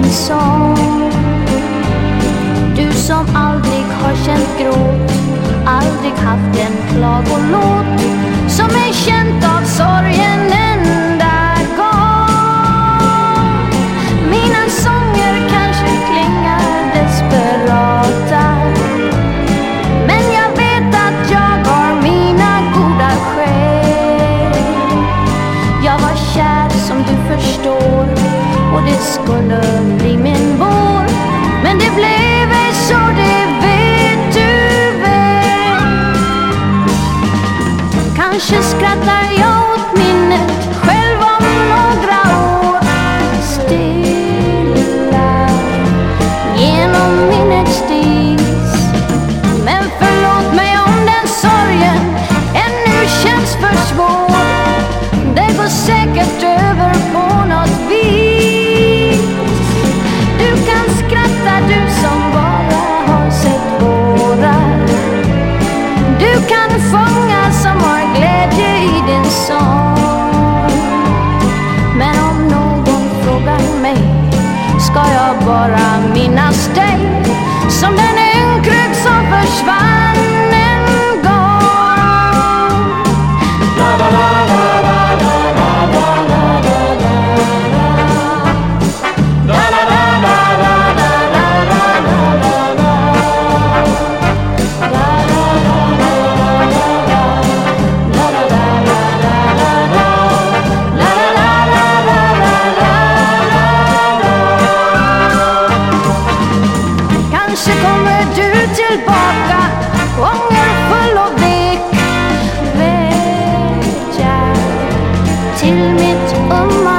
din sång. Du som aldrig har känt gråt, aldrig haft en klagolåt som är känt av sorgen enda gång. Mina sånger kanske klingar desperata, men jag vet att jag har mina goda skäl. Jag var kär som du förstår, och det skulle bli min vår, men det blev ej så, det vet du väl. Kanske skrattar jag åt minnet själv om några år, stilla genom minnets dis. Men förlåt mig om den sorgen ännu känns för svår. Det går säkert över på något vis. Du kan skratta, du som bara har sett vårar. Du kan sjunga som har glädje i din sång. Men om någon frågar mig, ska jag bara minnas dig som den ynkrygg som försvann en gång. La la la la la la la la la tillbaka, ångerfull och vek, vet jag, till mitt